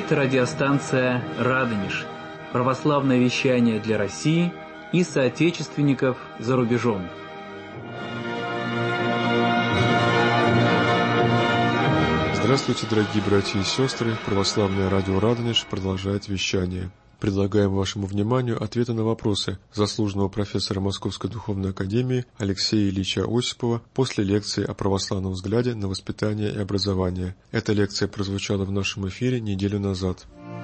Это радиостанция «Радонеж», православное вещание для России и соотечественников за рубежом. Здравствуйте, дорогие братья и сестры! Православное радио «Радонеж» продолжает вещание. Предлагаем вашему вниманию ответы на вопросы заслуженного профессора Московской духовной академии Алексея Ильича Осипова после лекции о православном взгляде на воспитание и образование. Эта лекция прозвучала в нашем эфире неделю назад.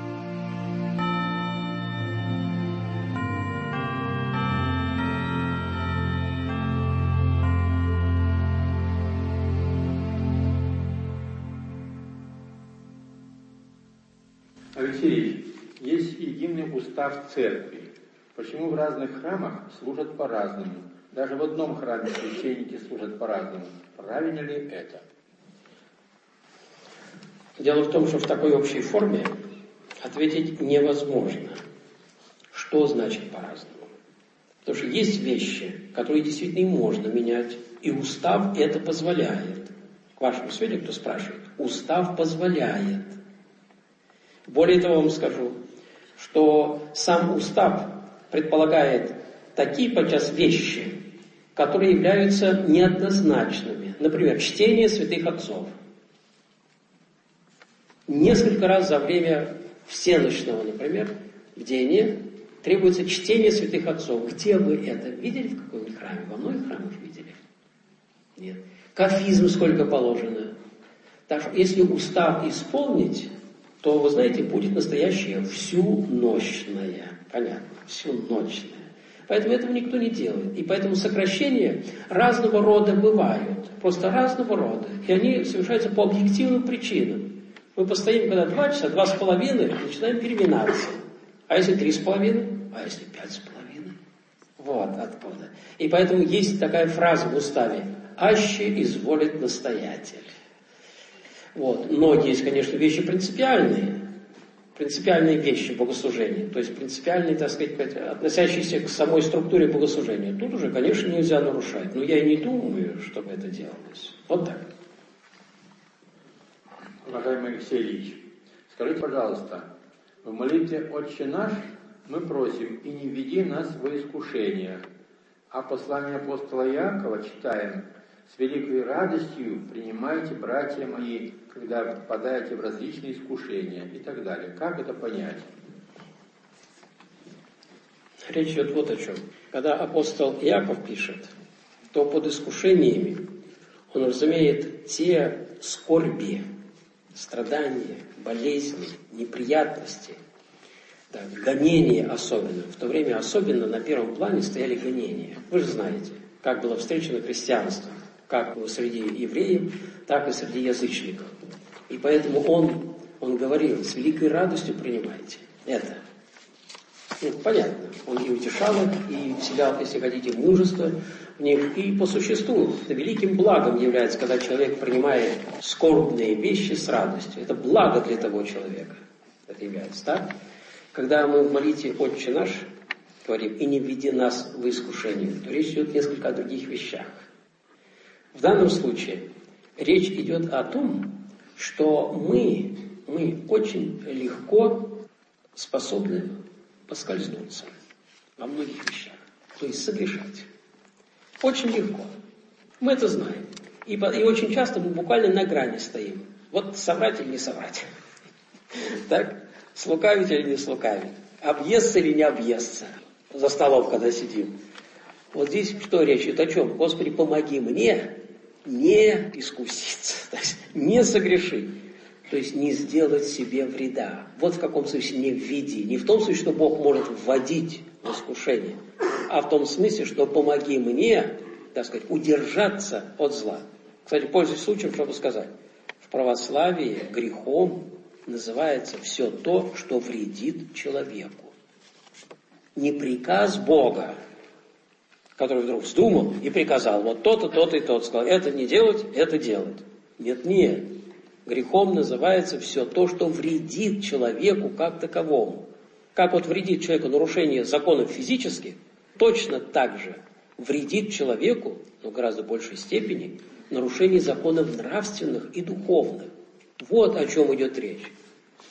Алексей, есть единый устав церкви. Почему в разных храмах служат по-разному? Даже в одном храме священники служат по-разному. Правильно ли это? Дело в том, что в такой общей форме ответить невозможно. Что значит по-разному? Потому что есть вещи, которые действительно и можно менять, и устав это позволяет. К вашему сведению, кто спрашивает, устав позволяет. Более того, вам скажу, что сам устав предполагает такие подчас вещи, которые являются неоднозначными. Например, чтение святых отцов. Несколько раз за время всенощного, например, бдения требуется чтение святых отцов. Где вы это видели в каком-нибудь храме? Во многих храмах видели? Нет. Кафизм сколько положено. Так что если устав исполнить, то, вы знаете, будет настоящее всюнощное. Понятно, всюнощное. Поэтому этого никто не делает. И поэтому сокращения разного рода бывают. Просто разного рода. И они совершаются по объективным причинам. Мы постоим, когда 2 часа, 2,5, начинаем переминаться. А если 3,5? А если 5,5? Вот откуда. И поэтому есть такая фраза в уставе: «Аще изволит настоятель». Вот. Но есть, конечно, вещи принципиальные вещи богослужения, то есть принципиальные, так сказать, относящиеся к самой структуре богослужения. Тут уже, конечно, нельзя нарушать, но я и не думаю, чтобы это делалось. Вот так. Уважаемый Алексей Ильич, скажите, пожалуйста, в молитве «Отче наш» мы просим: «И не введи нас во искушение», а послание апостола Иакова читаем: «С великой радостью принимайте, братья мои, когда попадаете в различные искушения», и так далее. Как это понять? Речь идет вот о чем. Когда апостол Иаков пишет, то под искушениями он разумеет те скорби, страдания, болезни, неприятности, да, гонения особенно. В то время особенно на первом плане стояли гонения. Вы же знаете, как было встречено христианство. Как среди евреев, так и среди язычников. И поэтому он говорил: с великой радостью принимайте это. Понятно, он и утешал их, и вселял, если хотите, мужество в них. И по существу это великим благом является, когда человек принимает скорбные вещи с радостью. Это благо для того человека. Это является, так? Когда мы в молитве «Отче наш» говорим: «И не введи нас в искушение», то речь идет несколько о других вещах. В данном случае речь идет о том, что мы очень легко способны поскользнуться во многих вещах, то есть согрешать. Очень легко. Мы это знаем. И очень часто мы буквально на грани стоим. Вот соврать или не соврать. Так? Слукавить или не слукавить. Объесться или не объесться. За столом, когда сидим. Вот здесь что речь идет о чем? Господи, помоги мне не искуситься, то есть не согрешить, то есть не сделать себе вреда. Вот в каком смысле не введи. Не в том смысле, что Бог может вводить в искушение, а в том смысле, что помоги мне, так сказать, удержаться от зла. Кстати, пользуясь случаем, чтобы сказать, в православии грехом называется все то, что вредит человеку. Не приказ Бога, который вдруг вздумал и приказал: вот то-то, то-то и то-то. Сказал: это не делать, это делать. Нет. Грехом называется все то, что вредит человеку как таковому. Как вот вредит человеку нарушение законов физических, точно так же вредит человеку, но в гораздо большей степени, нарушение законов нравственных и духовных. Вот о чем идет речь.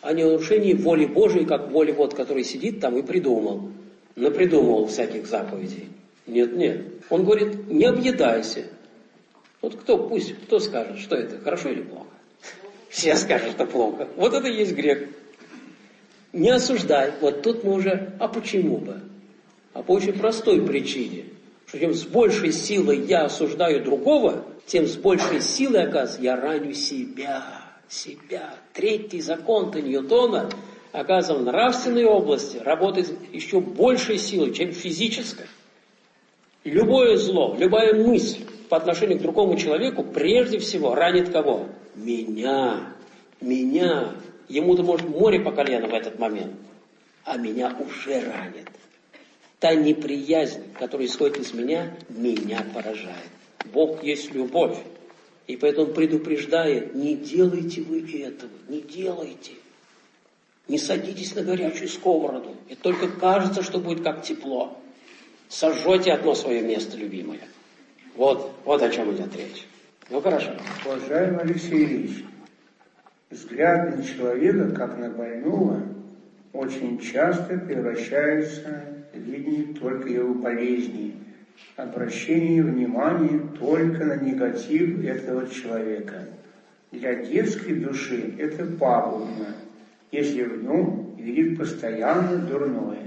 а не о нарушении воли Божией, как воли вот, который сидит там и напридумывал всяких заповедей. Нет. Он говорит, не объедайся. Вот кто скажет, что это, хорошо или плохо? Все скажут, что плохо. Вот это и есть грех. Не осуждай. Вот тут мы уже, а почему бы? А по очень простой причине, что чем с большей силой я осуждаю другого, тем с большей силой, оказывается, я раню себя. Третий закон-то Ньютона, оказывается, в нравственной области работает еще большей силой, чем физической. Любое зло, любая мысль по отношению к другому человеку прежде всего ранит кого? Меня. Ему-то может море по колено в этот момент, а меня уже ранит. Та неприязнь, которая исходит из меня поражает. Бог есть любовь. И поэтому предупреждает, не делайте вы этого, не делайте. Не садитесь на горячую сковороду. И только кажется, что будет как тепло. Сожжете одно свое место, любимое. Вот о чем идет речь. Ну хорошо. Уважаемый Алексей Ильич, взгляд на человека, как на больного, очень часто превращается в видение только его болезни, обращение внимания только на негатив этого человека. Для детской души это пагубно, если в нем видит постоянно дурное.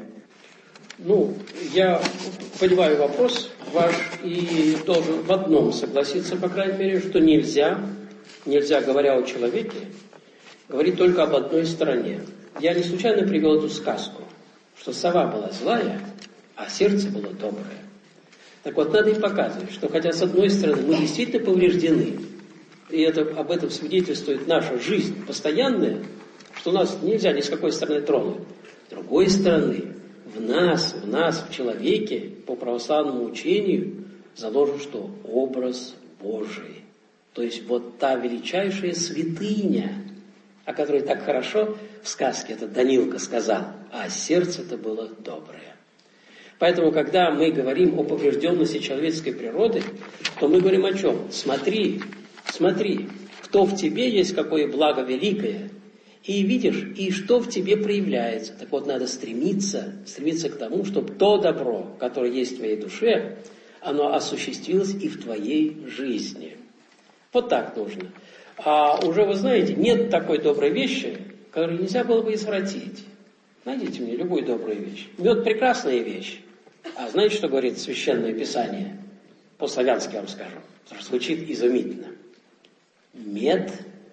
Я понимаю вопрос ваш и должен в одном согласиться, по крайней мере, что нельзя, говоря о человеке, говорить только об одной стороне. Я не случайно привел эту сказку, что сова была злая, а сердце было доброе. Так вот, надо и показывать, что хотя с одной стороны мы действительно повреждены, и об этом свидетельствует наша жизнь постоянная, что нас нельзя ни с какой стороны тронуть. С другой стороны, в нас, в человеке, по православному учению, заложен что? Образ Божий. То есть вот та величайшая святыня, о которой так хорошо в сказке это Данилка сказал, а сердце-то было доброе. Поэтому, когда мы говорим о поврежденности человеческой природы, то мы говорим о чем? Смотри, кто в тебе есть, какое благо великое, и видишь, и что в тебе проявляется. Так вот, надо стремиться к тому, чтобы то добро, которое есть в твоей душе, оно осуществилось и в твоей жизни. Вот так нужно. А уже, вы знаете, нет такой доброй вещи, которую нельзя было бы извратить. Найдите мне любую добрую вещь. Мед – прекрасная вещь. А знаете, что говорит Священное Писание? По-славянски я вам скажу. Звучит изумительно. Мед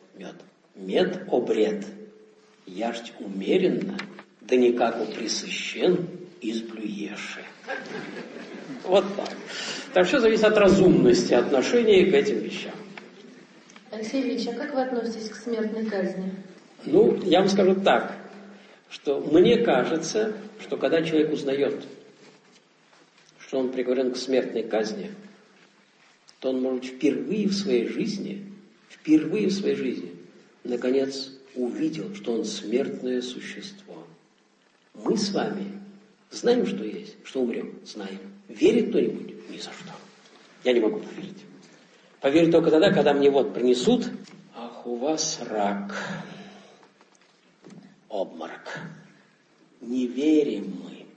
обред. Яждь умеренно, да никак присыщен изблюеше. Вот так. Так все зависит от разумности отношения к этим вещам. Алексей Ильич, а как вы относитесь к смертной казни? Я вам скажу так, что мне кажется, что когда человек узнает, что он приговорен к смертной казни, то он, может, впервые в своей жизни, наконец, увидел, что он смертное существо. Мы с вами знаем, что есть, что умрем, знаем. Верит кто-нибудь? Ни за что. Я не могу поверить. Поверю только тогда, когда мне принесут, ах, у вас рак, обморок. Не верим мы.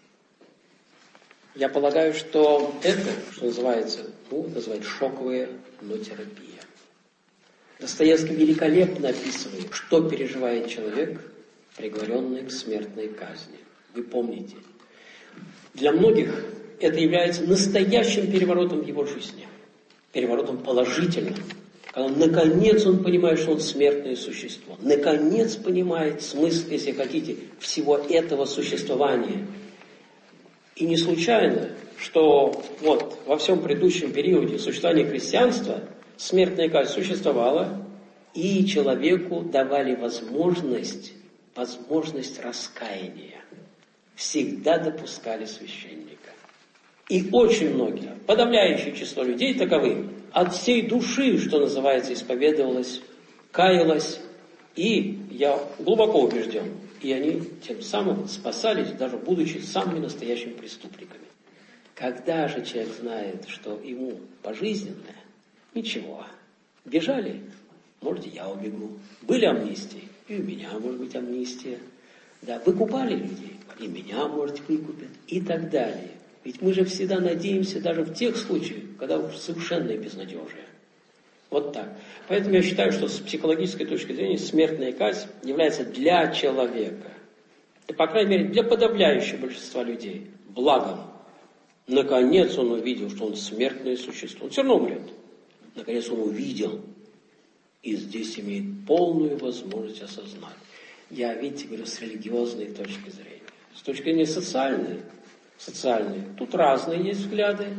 Я полагаю, что это, что называется шоковая терапия. Достоевский великолепно описывает, что переживает человек, приговоренный к смертной казни. Вы помните. Для многих это является настоящим переворотом в его жизни. Переворотом положительным. Когда наконец он понимает, что он смертное существо. Наконец понимает смысл, если хотите, всего этого существования. И не случайно, что во всем предыдущем периоде существования христианства смертная казнь существовала, и человеку давали возможность раскаяния. Всегда допускали священника. И очень многие, подавляющее число людей таковы, от всей души, что называется, исповедовалось, каялось, и я глубоко убежден, и они тем самым спасались, даже будучи самыми настоящими преступниками. Когда же человек знает, что ему пожизненное, ничего. Бежали? Может, я убегу. Были амнистии? И у меня может быть амнистия. Да, выкупали людей, и меня, может, выкупят, и так далее. Ведь мы же всегда надеемся даже в тех случаях, когда уж совершенное безнадежие. Вот так. Поэтому я считаю, что с психологической точки зрения смертная казнь является для человека, и, по крайней мере, для подавляющего большинства людей, благом. Наконец он увидел, что он смертное существо. Он все равно умрет. Наконец он увидел. И здесь имеет полную возможность осознать. Я, видите, говорю с религиозной точки зрения. С точки зрения социальной. Тут разные есть взгляды.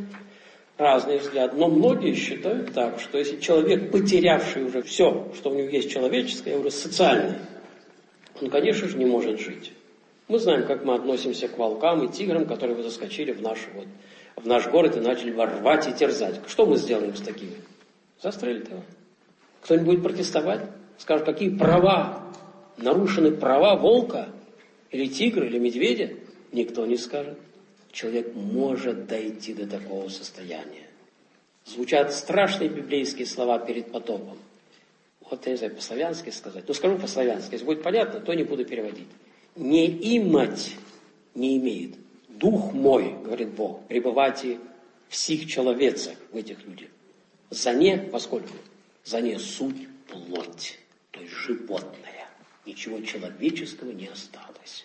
Но многие считают так, что если человек, потерявший уже все, что у него есть человеческое, уже социальное, он, конечно же, не может жить. Мы знаем, как мы относимся к волкам и тиграм, которые заскочили в наш город и начали рвать и терзать. Что мы сделаем с такими? Застрелить его. Кто-нибудь будет протестовать? Скажет, какие права? Нарушены права волка? Или тигра, или медведя? Никто не скажет. Человек может дойти до такого состояния. Звучат страшные библейские слова перед потопом. Вот я не знаю, по-славянски сказать. Скажу по-славянски. Если будет понятно, то не буду переводить. «Не имать не имеет. Дух мой, говорит Бог, пребывайте в сих человецах, в этих людях. За не, поскольку? За не суть плоть, то есть животное. Ничего человеческого не осталось».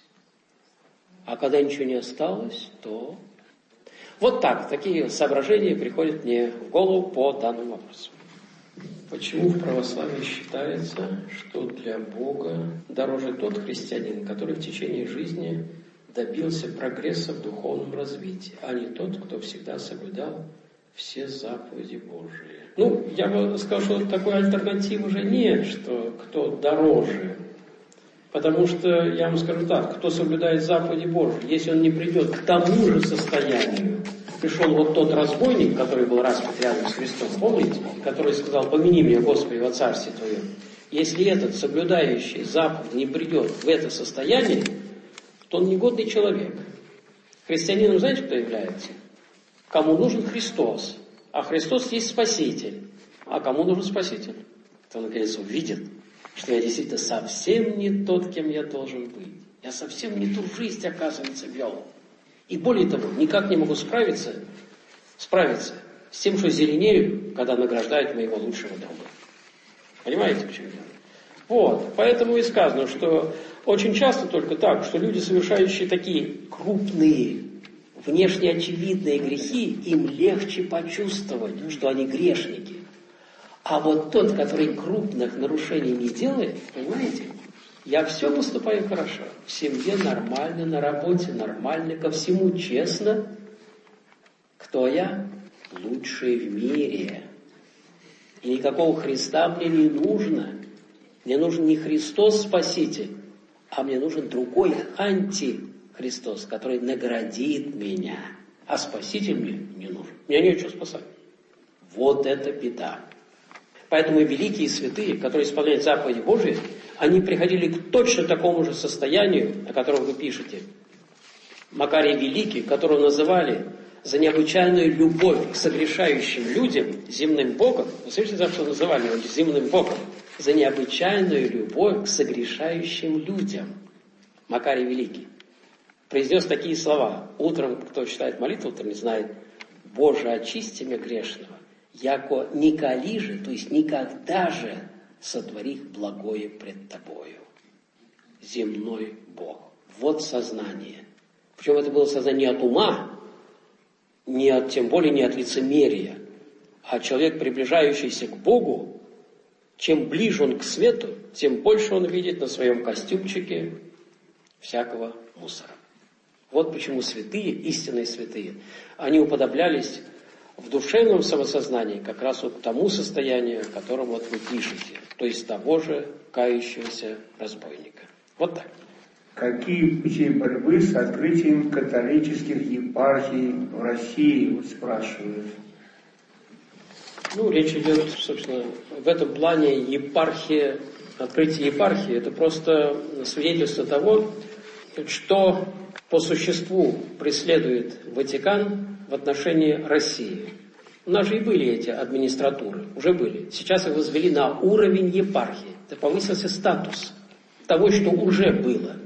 А когда ничего не осталось, то... Вот так, такие соображения приходят мне в голову по данному вопросу. Почему в православии считается, что для Бога дороже тот христианин, который в течение жизни добился прогресса в духовном развитии, а не тот, кто всегда соблюдал все заповеди Божии? Я бы сказал, что такой альтернативы уже нет, что кто дороже. Потому что, я вам скажу так, кто соблюдает заповеди Божьи, если он не придет к тому же состоянию, пришел вот тот разбойник, который был распят рядом с Христом, помните, который сказал: «Помяни меня, Господи, во царстве Твоем». Если этот, соблюдающий заповедь, не придет в это состояние, то он негодный человек. Христианином знаете, кто является? Кому нужен Христос. А Христос есть Спаситель. А кому нужен Спаситель? Кто, наконец, увидит, что я действительно совсем не тот, кем я должен быть. Я совсем не ту жизнь, оказывается, вел. И более того, никак не могу справиться с тем, что зеленею, когда награждают моего лучшего друга. Понимаете, почему дело? Вот, поэтому и сказано, что очень часто только так, что люди, совершающие такие крупные, внешне очевидные грехи, им легче почувствовать, что они грешники. А вот тот, который крупных нарушений не делает, понимаете, я все поступаю хорошо. В семье нормально, на работе нормально, ко всему честно. Кто я? Лучший в мире. И никакого Христа мне не нужно. Мне нужен не Христос Спаситель, а мне нужен другой антихристос, который наградит меня. А Спаситель мне не нужен. Меня нечего спасать. Вот это беда. Поэтому великие святые, которые исполняют заповеди Божьи, они приходили к точно такому же состоянию, о котором вы пишете. Макарий Великий, которого называли за необычайную любовь к согрешающим людям, земным Богом. Вы слышите, за что называли его земным Богом? За необычайную любовь к согрешающим людям. Макарий Великий произнес такие слова. Утром, кто читает молитву, утром знает: «Боже, очисти меня грешного, яко николи же, то есть никогда же сотвори благое пред Тобою». Земной Бог. Вот сознание. Причем это было сознание не от ума, тем более не от лицемерия, а человек, приближающийся к Богу, чем ближе он к свету, тем больше он видит на своем костюмчике всякого мусора. Вот почему святые, истинные святые, они уподоблялись в душевном самосознании как раз вот к тому состоянию, о котором вот вы пишете, то есть того же кающегося разбойника. Вот так. Какие пути борьбы с открытием католических епархий в России, вот спрашивают? Речь идет, собственно, в этом плане епархия, открытие епархии, это просто свидетельство того, что по существу преследует Ватикан в отношении России. У нас же и были эти администратуры, уже были. Сейчас их возвели на уровень епархии. Это повысился статус. того, что уже было.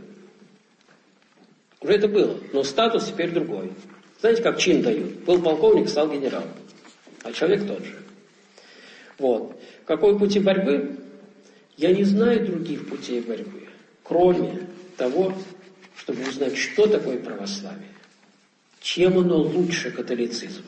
Уже это было, но статус теперь другой. Знаете, как чин дают? Был полковник, стал генералом, а человек тот же. Вот. Какой пути борьбы? Я не знаю других путей борьбы, кроме того, чтобы узнать, что такое православие. Чем оно лучше католицизма.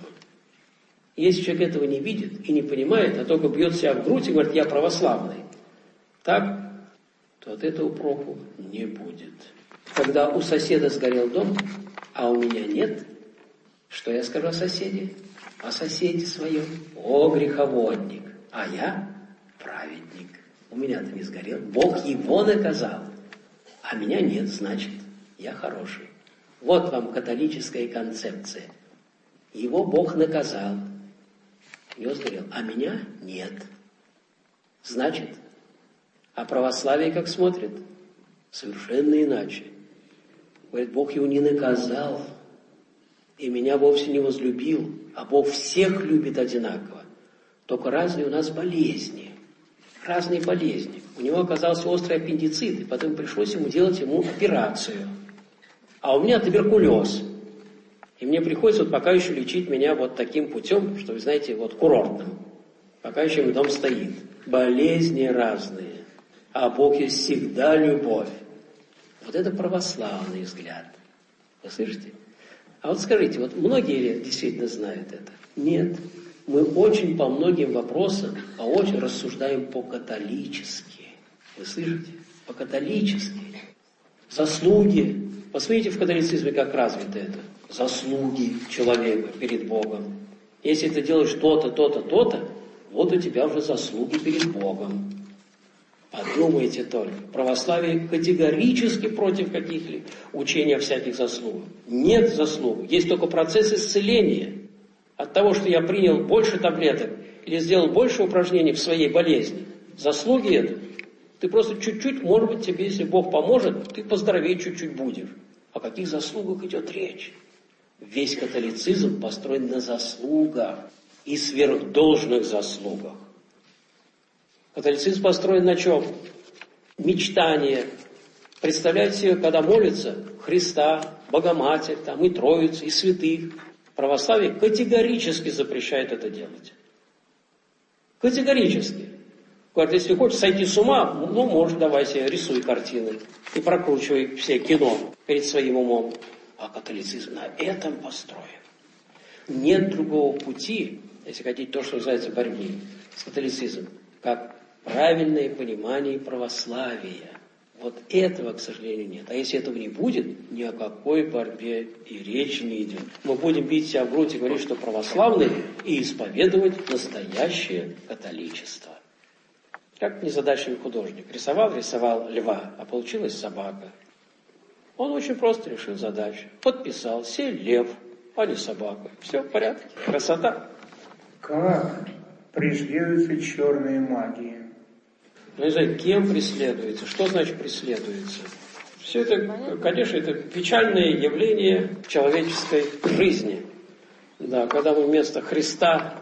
Если человек этого не видит и не понимает, а только бьет себя в грудь и говорит, я православный, так, то от этого проку не будет. Когда у соседа сгорел дом, а у меня нет, что я скажу о соседе? О соседе своем. О, греховодник. А я праведник. У меня-то не сгорел. Бог его наказал. А меня нет, значит, я хороший. Вот вам католическая концепция. Его Бог наказал. У него сгорел. А меня нет. Значит, а православие как смотрит? Совершенно иначе. Говорит, Бог его не наказал. И меня вовсе не возлюбил. А Бог всех любит одинаково. Только разные у нас болезни. Разные болезни. У него оказался острый аппендицит, и потом пришлось делать ему операцию. А у меня туберкулез. И мне приходится вот пока еще лечить меня вот таким путем, что, вы знаете, вот курортным. Пока еще мой дом стоит. Болезни разные. А Бог есть всегда любовь. Вот это православный взгляд. Вы слышите? А вот скажите, вот многие действительно знают это? Нет. Мы очень по многим вопросам, а очень рассуждаем по-католически. Вы слышите? По-католически. Заслуги. Посмотрите в католицизме, как развито это. Заслуги человека перед Богом. Если ты делаешь то-то, то-то, то-то, вот у тебя уже заслуги перед Богом. Подумайте только. Православие категорически против каких-либо учений о всяких заслугах. Нет заслуг. Есть только процесс исцеления. От того, что я принял больше таблеток или сделал больше упражнений в своей болезни. Заслуги это. Ты просто чуть-чуть, может быть, тебе, если Бог поможет, ты поздоровее чуть-чуть будешь. О каких заслугах идет речь? Весь католицизм построен на заслугах и сверхдолжных заслугах. Католицизм построен на чем? Мечтание. Представляете себе, когда молятся Христа, Богоматерь, там, и Троицу, и святых. Православие категорически запрещает это делать. Категорически. Говорит, если хочешь сойти с ума, ну, можешь, давай себе рисуй картины и прокручивай все кино перед своим умом. А католицизм на этом построен. Нет другого пути, если хотите то, что называется борьбы с католицизмом, как правильное понимание православия. Вот этого, к сожалению, нет. А если этого не будет, ни о какой борьбе и речи не идет. Мы будем бить себя в грудь и говорить, что православные, и исповедовать настоящее католичество. Как незадачливый художник. Рисовал льва, а получилась собака. Он очень просто решил задачу. Подписал, сей лев, а не собака. Все в порядке. Красота. Как преследуется черная магия? Ну, не знаю, кем преследуется, что значит преследуется. Все это, конечно, это печальное явление человеческой жизни. Да, когда мы вместо Христа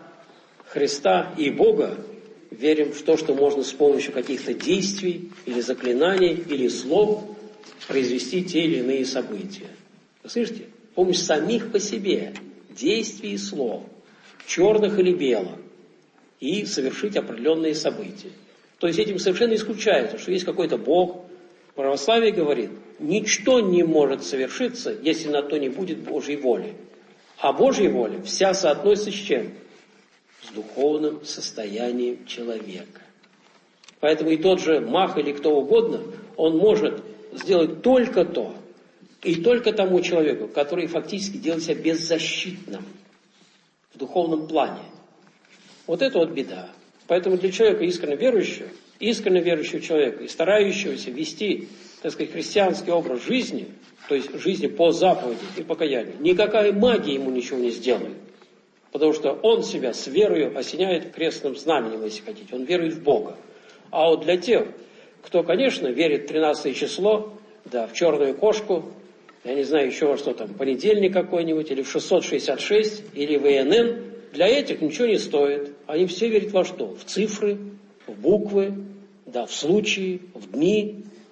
и Бога верим в то, что можно с помощью каких-то действий, или заклинаний, или слов произвести те или иные события. Вы слышите? Помощь самих по себе, действий и слов, черных или белых, и совершить определенные события. То есть этим совершенно исключается, что есть какой-то Бог. Православие говорит, ничто не может совершиться, если на то не будет Божьей воли. А Божья воля вся соотносится с чем? С духовным состоянием человека. Поэтому и тот же Мах или кто угодно, он может сделать только то, и только тому человеку, который фактически делает себя беззащитным в духовном плане. Вот это вот беда. Поэтому для человека искренне верующего человека и старающегося вести, так сказать, христианский образ жизни, то есть жизни по заповеди и покаянию, никакая магия ему ничего не сделает. Потому что он себя с верою осеняет крестным знаменем, если хотите. Он верует в Бога. А вот для тех, кто, конечно, верит в 13 число, да, в черную кошку, я не знаю еще во что там, понедельник какой-нибудь, или в 666, или в ИНН, для этих ничего не стоит. Они все верят во что? В цифры, в буквы, да, в случаи, в дни.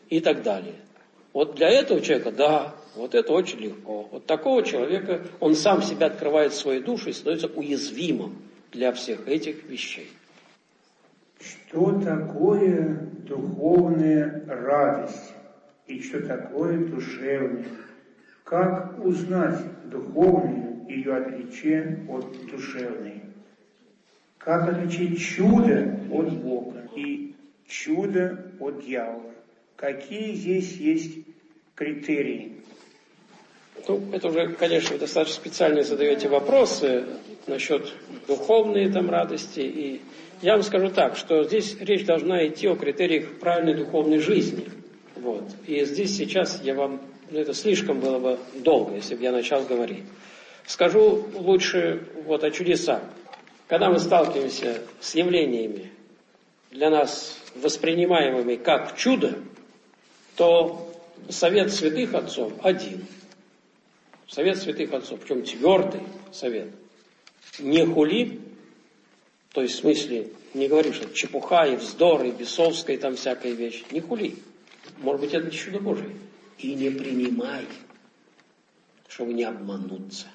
и так далее. Вот для этого человека, да, вот это очень легко. Вот такого человека, он сам себя открывает в свою душу и становится уязвимым для всех этих вещей. Что такое духовная радость и что такое душевная? Как узнать духовную, ее отличие от душевной? Как отличить чудо от Бога и чудо от дьявола? Какие здесь есть критерии? Ну, это уже, конечно, вы достаточно специально задаете вопросы насчет духовной там радости. И я вам скажу так, что здесь речь должна идти о критериях правильной духовной жизни. Вот. И здесь сейчас я вам, это слишком было бы долго, если бы я начал говорить. Скажу лучше вот о чудесах. Когда мы сталкиваемся с явлениями, для нас воспринимаемыми как чудо, то совет святых отцов один. Совет святых отцов, причем твердый совет. Не хули, то есть в смысле, не говори, что чепуха и вздор, и бесовская там всякая вещь. Не хули. Может быть, это чудо Божие. И не принимай, чтобы не обмануться.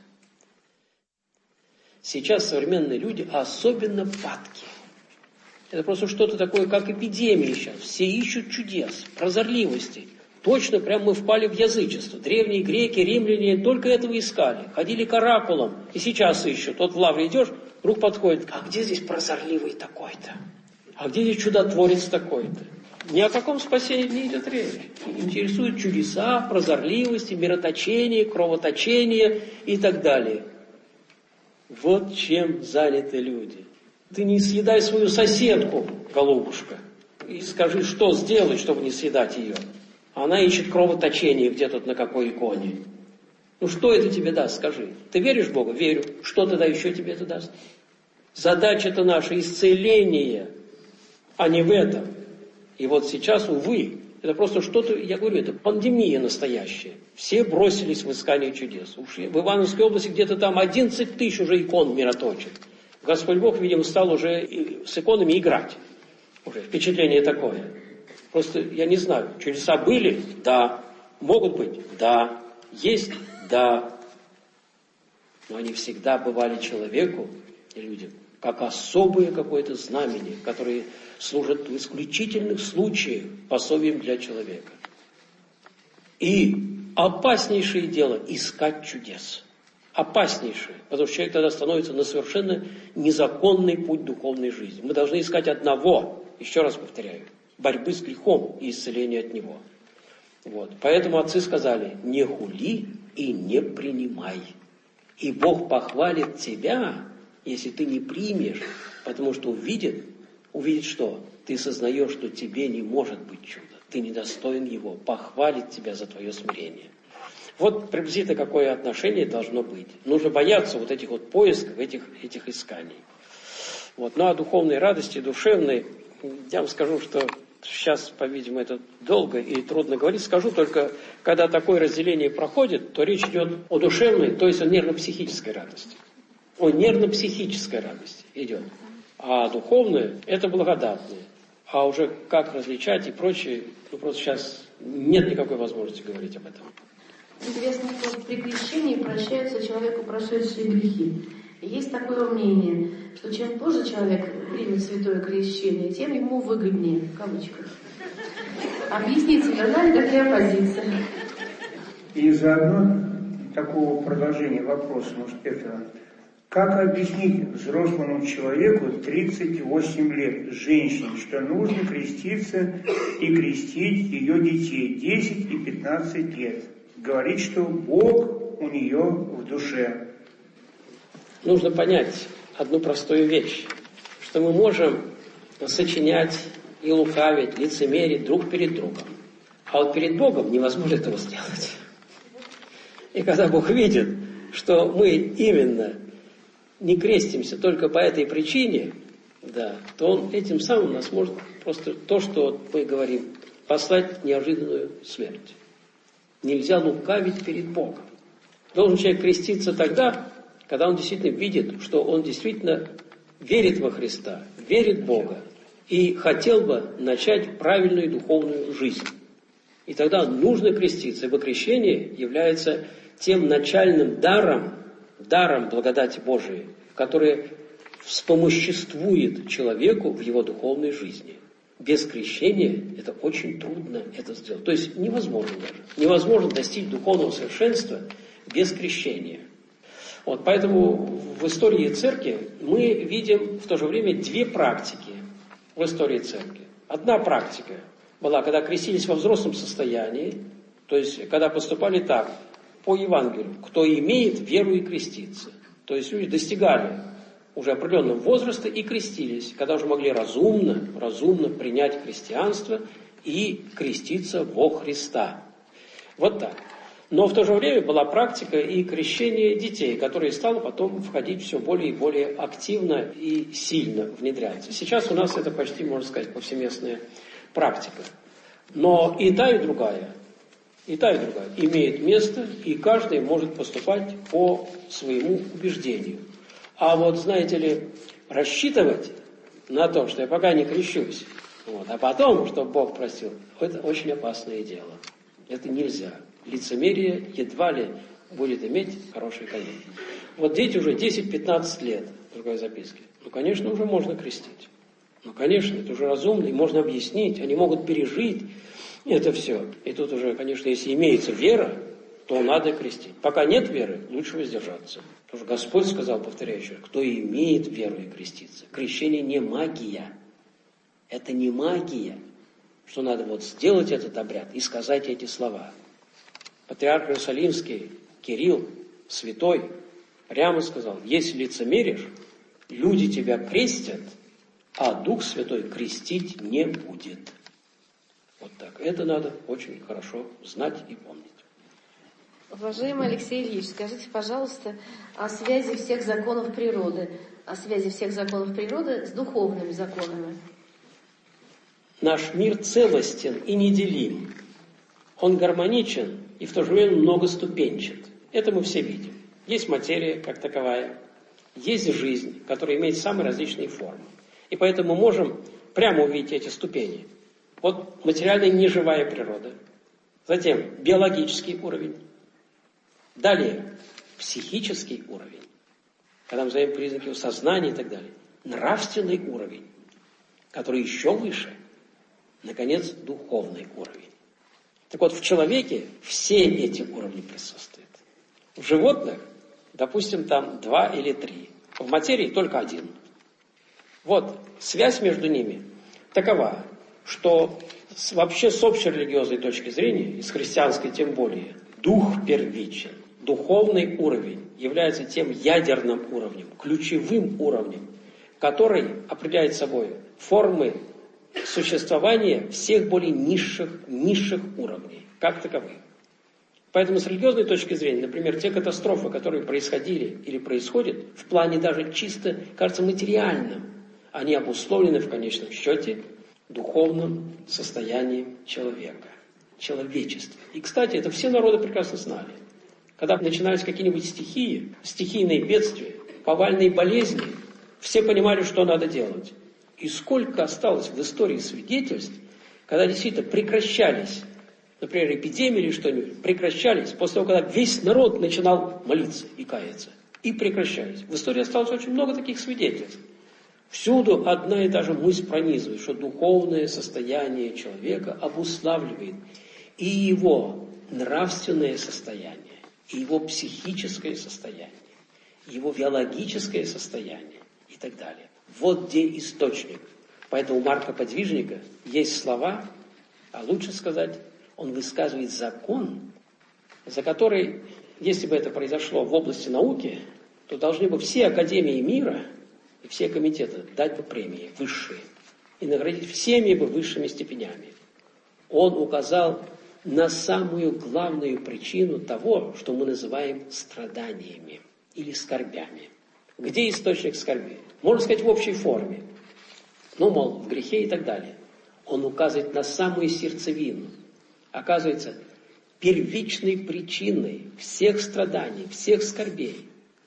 Сейчас современные люди особенно падки. Это просто что-то такое, как эпидемия сейчас. Все ищут чудес, прозорливости. Точно, прям мы впали в язычество. Древние греки, римляне только этого искали. Ходили к оракулам. И сейчас ищут. Вот в лавре идешь, вдруг подходит. А где здесь прозорливый такой-то? А где здесь чудотворец такой-то? Ни о каком спасении не идет речь. Интересуют чудеса, прозорливости, мироточение, кровоточение и так далее. Вот чем заняты люди. Ты не съедай свою соседку, голубушка, и скажи, что сделать, чтобы не съедать ее. Она ищет кровоточение где-то на какой иконе. Ну что это тебе даст, скажи. Ты веришь в Бога? Верю. Что тогда еще тебе это даст? Задача-то наша исцеление, а не в этом. И вот сейчас, увы, это просто что-то, я говорю, это пандемия настоящая. Все бросились в искание чудес. Уж в Ивановской области где-то там 11 тысяч уже икон мироточит. Господь Бог, видимо, стал уже с иконами играть. Уже впечатление такое. Просто я не знаю, чудеса были? Да. Могут быть? Да. Есть? Да. Но они всегда бывали человеку и людям как особое какое-то знамение, которое служит в исключительных случаях пособием для человека. И опаснейшее дело – искать чудес. Опаснейшее, потому что человек тогда становится на совершенно незаконный путь духовной жизни. Мы должны искать одного, еще раз повторяю, борьбы с грехом и исцеления от него. Вот. Поэтому отцы сказали, не хули и не принимай. И Бог похвалит тебя, если ты не примешь, потому что увидит что? Ты сознаешь, что тебе не может быть чудо. Ты недостоин его, похвалит тебя за твое смирение. Вот приблизительно какое отношение должно быть. Нужно бояться вот этих вот поисков, этих исканий. Вот. Ну, о духовной радости, душевной, я вам скажу, что сейчас, по-видимому, это долго и трудно говорить. Скажу только, когда такое разделение проходит, то речь идет о душевной, то есть о нервно-психической радости. О нервно-психической радости идет. А духовное – это благодатное. А уже как различать и прочее, ну, просто сейчас нет никакой возможности говорить об этом. Известно, что при крещении прощаются человеку прошедшие грехи. И есть такое мнение, что чем позже человек примет святое крещение, тем ему выгоднее, в кавычках. Объясните, верна ли такая позиция? И заодно такого продолжения вопроса, может, Петра. Как объяснить взрослому человеку 38 лет, женщине, что нужно креститься и крестить ее детей 10 и 15 лет? Говорит, что Бог у нее в душе. Нужно понять одну простую вещь, что мы можем сочинять и лукавить, лицемерить друг перед другом. А вот перед Богом невозможно этого сделать. И когда Бог видит, что мы именно не крестимся только по этой причине, да, то Он этим самым нас может просто то, что мы говорим, послать неожиданную смерть. Нельзя лукавить перед Богом. Должен человек креститься тогда, когда он действительно видит, что он действительно верит во Христа, верит в Бога и хотел бы начать правильную духовную жизнь. И тогда нужно креститься, ибо крещение является тем начальным даром благодати Божией, который вспомоществует человеку в его духовной жизни. Без крещения это очень трудно это сделать. То есть невозможно даже. Невозможно достичь духовного совершенства без крещения. Вот, поэтому в истории церкви мы видим в то же время две практики в истории церкви. Одна практика была, когда крестились во взрослом состоянии, то есть когда поступали так, по Евангелию, кто имеет веру и креститься. То есть люди достигали уже определенного возраста и крестились, когда уже могли разумно принять христианство и креститься во Христа. Вот так. Но в то же время была практика и крещение детей, которое стало потом входить все более и более активно и сильно внедряться. Сейчас у нас это почти, можно сказать, повсеместная практика. Но и та, и другая имеет место, и каждый может поступать по своему убеждению. А вот, знаете ли, рассчитывать на то, что я пока не крещусь, а потом, чтобы Бог простил, это очень опасное дело. Это нельзя. Лицемерие едва ли будет иметь хороший конец. Вот дети уже 10-15 лет, в другой записке. Конечно, уже можно крестить. Конечно, это уже разумно, и можно объяснить, они могут пережить это все. И тут уже, конечно, если имеется вера, то надо крестить. Пока нет веры, лучше воздержаться. Потому что Господь сказал, повторяю еще, кто имеет веру и креститься. Крещение не магия. Это не магия, что надо вот сделать этот обряд и сказать эти слова. Патриарх Иерусалимский Кирилл, святой, прямо сказал, если лицемеришь, люди тебя крестят, а Дух Святой крестить не будет. Вот так. Это надо очень хорошо знать и помнить. Уважаемый Алексей Ильич, скажите, пожалуйста, о связи всех законов природы с духовными законами. Наш мир целостен и неделим. Он гармоничен и в то же время многоступенчат. Это мы все видим. Есть материя как таковая, есть жизнь, которая имеет самые различные формы. И поэтому мы можем прямо увидеть эти ступени. Вот материальная неживая природа, затем биологический уровень, далее психический уровень, когда мы называем признаки сознания и так далее, нравственный уровень, который еще выше, наконец, духовный уровень. Так вот, в человеке все эти уровни присутствуют. В животных, допустим, там 2 или 3. В материи только 1. Вот, связь между ними такова, что вообще с общей религиозной точки зрения, и с христианской тем более, дух первичен. Духовный уровень является тем ядерным уровнем, ключевым уровнем, который определяет собой формы существования всех более низших уровней, как таковых. Поэтому с религиозной точки зрения, например, те катастрофы, которые происходили или происходят, в плане даже чисто, кажется, материальном, они обусловлены в конечном счете духовным состоянием человека, человечества. И, кстати, это все народы прекрасно знали. Когда начинались какие-нибудь стихии, стихийные бедствия, повальные болезни, все понимали, что надо делать. И сколько осталось в истории свидетельств, когда действительно прекращались, например, эпидемии или что-нибудь, прекращались после того, когда весь народ начинал молиться и каяться. И прекращались. В истории осталось очень много таких свидетельств. Всюду одна и та же мысль пронизывает, что духовное состояние человека обуславливает и его нравственное состояние, и его психическое состояние, и его биологическое состояние и так далее. Вот где источник. Поэтому у Марка Подвижника есть слова, а лучше сказать, он высказывает закон, за который, если бы это произошло в области науки, то должны бы все академии мира и все комитеты дать бы премии высшие и наградить всеми бы высшими степенями. Он указал на самую главную причину того, что мы называем страданиями или скорбями. Где источник скорби? Можно сказать, в общей форме. Мол, в грехе и так далее. Он указывает на самую сердцевину. Оказывается, первичной причиной всех страданий, всех скорбей,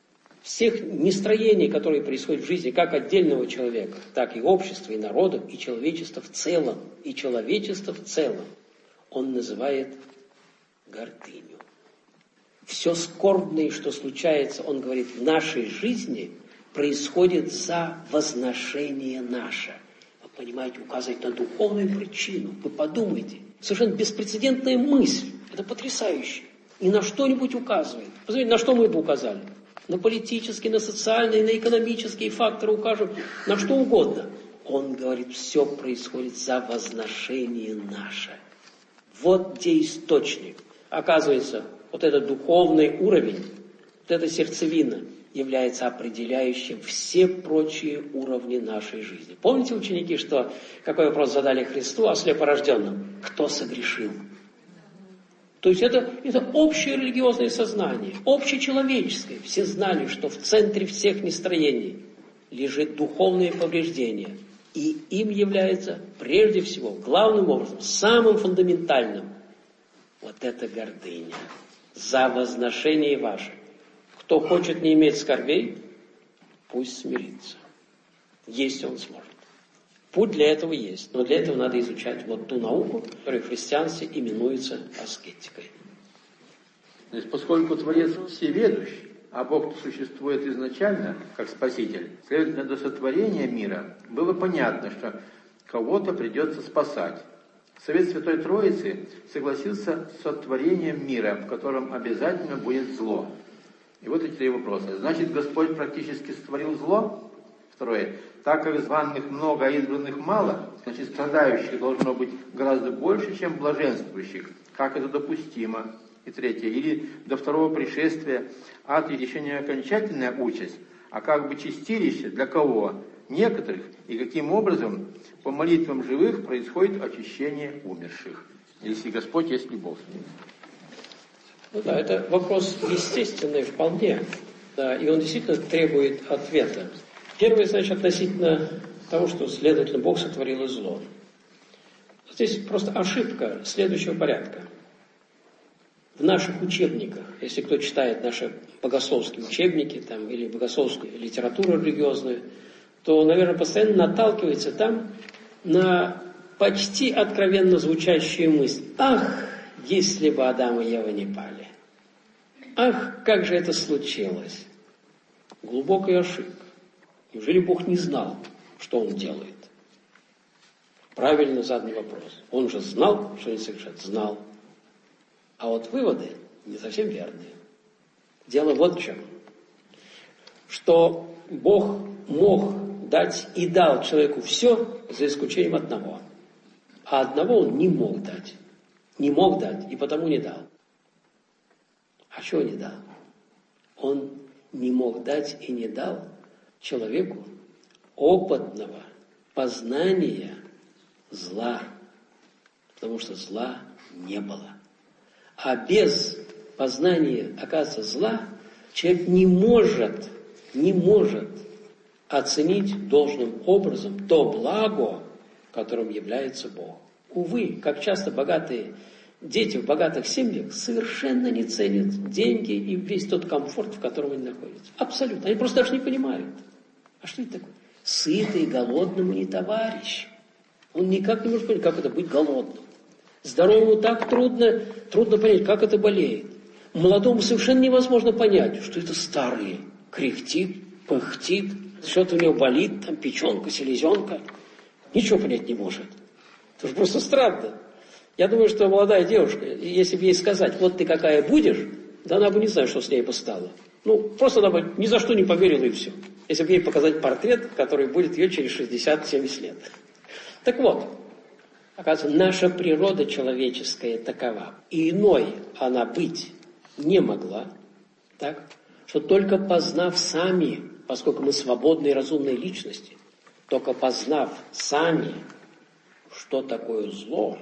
всех нестроений, которые происходят в жизни как отдельного человека, так и общества, и народов, и человечества в целом. он называет гордыню. Все скорбное, что случается, он говорит, в нашей жизни происходит за возношение наше. Вы понимаете, указывает на духовную причину. Вы подумайте, совершенно беспрецедентная мысль. Это потрясающе. И на что-нибудь указывает. Посмотрите, на что мы бы указали? На политические, на социальные, на экономические факторы укажем, на что угодно. Он говорит, все происходит за возношение наше. Вот где источник. Оказывается, вот этот духовный уровень, вот эта сердцевина является определяющим все прочие уровни нашей жизни. Помните, ученики, что какой вопрос задали Христу о слепорожденном? Кто согрешил? То есть это общее религиозное сознание, общечеловеческое. Все знали, что в центре всех нестроений лежит духовное повреждение. И им является прежде всего, главным образом, самым фундаментальным вот эта гордыня. За возношение ваше. Кто хочет не иметь скорбей, пусть смирится. Если он сможет. Путь для этого есть. Но для этого надо изучать вот ту науку, которая в христианстве именуется аскетикой. То есть, поскольку Творец всеведущий, а Бог существует изначально, как Спаситель, следовательно, до сотворения мира было понятно, что кого-то придется спасать. Совет Святой Троицы согласился с сотворением мира, в котором обязательно будет зло. И вот эти три вопроса. Значит, Господь практически сотворил зло? Второе. Так как званых много, а избранных мало, значит, страдающих должно быть гораздо больше, чем блаженствующих. Как это допустимо? И третье. Или до второго пришествия ад еще не окончательная участь, а как бы чистилище для кого? Некоторых. И каким образом по молитвам живых происходит очищение умерших? Если Господь есть любовь. Ну да, это вопрос естественный вполне. Да, и он действительно требует ответа. Первое, значит, относительно того, что, следовательно, Бог сотворил и зло. Здесь просто ошибка следующего порядка. В наших учебниках, если кто читает наши богословские учебники там, или богословскую литературу религиозную, то, наверное, постоянно наталкивается там на почти откровенно звучащую мысль. Ах, если бы Адам и Ева не пали. Ах, как же это случилось. Глубокая ошибка. Неужели Бог не знал, что Он делает? Правильно заданный вопрос. Он же знал, что они совершат? Знал. А вот выводы не совсем верные. Дело вот в чем. Что Бог мог дать и дал человеку все, за исключением одного. А одного Он не мог дать. Не мог дать, и потому не дал. А чего не дал? Он не мог дать и не дал человеку опытного познания зла. Потому что зла не было. А без познания, оказывается, зла, человек не может оценить должным образом то благо, которым является Бог. Увы, как часто богатые дети в богатых семьях совершенно не ценят деньги и весь тот комфорт, в котором они находятся. Абсолютно. Они просто даже не понимают. А что это такое? Сытый, голодному не товарищ. Он никак не может понять, как это быть голодным. Здоровому так трудно понять, как это болеет. Молодому совершенно невозможно понять, что это старый, кряхтит, пыхтит, что-то у него болит, там печенка, селезенка. Ничего понять не может. Это же просто странно. Я думаю, что молодая девушка, если бы ей сказать, вот ты какая будешь, да она бы не знает, что с ней бы стало. Просто она бы ни за что не поверила и все. Если бы ей показать портрет, который будет ее через 60-70 лет. Так вот, оказывается, наша природа человеческая такова. И иной она быть не могла, так, что только познав сами, поскольку мы свободные и разумные личности, только познав сами, что такое зло,